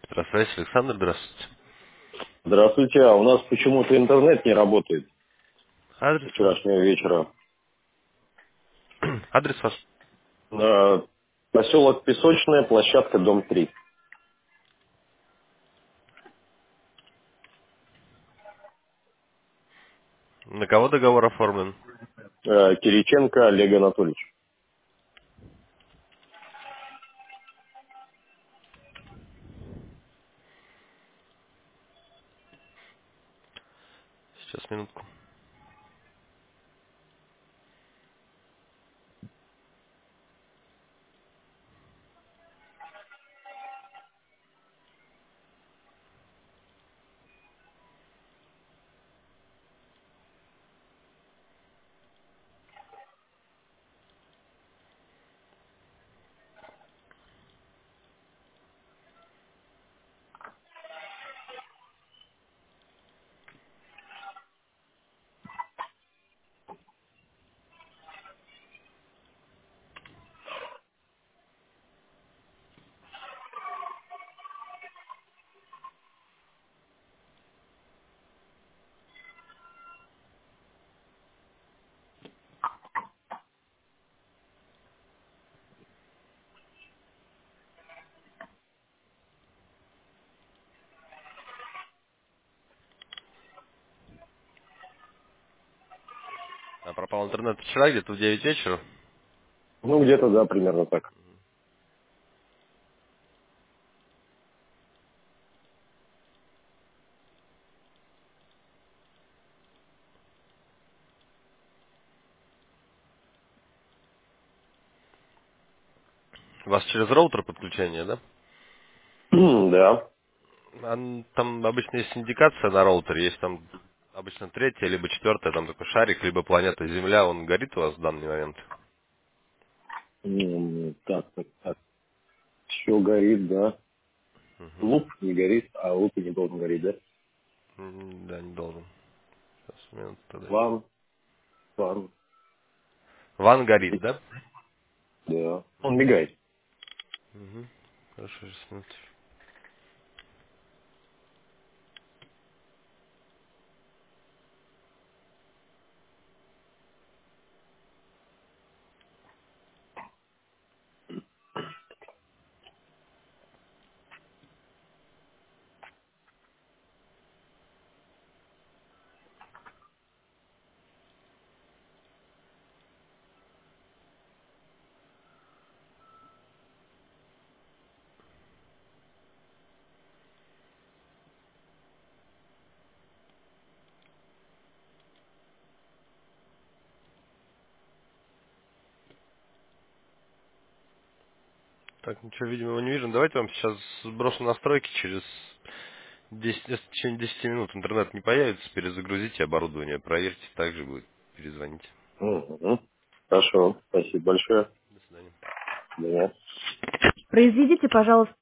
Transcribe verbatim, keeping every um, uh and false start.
Здравствуйте, Александр, здравствуйте. Здравствуйте, а у нас почему-то интернет не работает Адрес с ваш? вчерашнего вечера. Адрес ваш? Э, Поселок Песочная, площадка, дом три. На кого договор оформлен? Э, Кириченко Олег Анатольевич. Сейчас, минутку. А пропал интернет вчера где-то в девять вечера. Ну, где-то, да, примерно так. У вас через роутер подключение, да? Да. А н- там обычно есть индикация на роутере, есть там обычно третья, либо четвертая, там такой шарик, либо планета Земля, он горит у вас в данный момент? М, Так, так, так. Все горит, да. Угу. Луп не горит, а луп и не должен гореть, да? Да, не должен. Сейчас, минуту тогда. Ван, ван, Ван горит, да? да. Он мигает. Угу. Хорошо, сейчас, минуту. Так, ничего видимого не вижу. Давайте вам сейчас сброшу настройки через десять, если в течение десяти минут интернет не появится, перезагрузите оборудование, проверьте, также будет перезвоните. Мгм. Хорошо, спасибо большое. До свидания. Да. Произведите, пожалуйста,